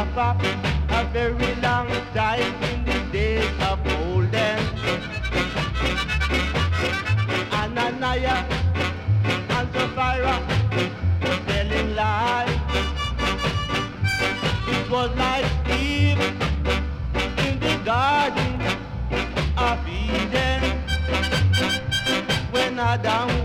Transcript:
A very long time in the days of olden. Ananiah and Sapphira were telling lies. It was like Eve in the garden of Eden when Adam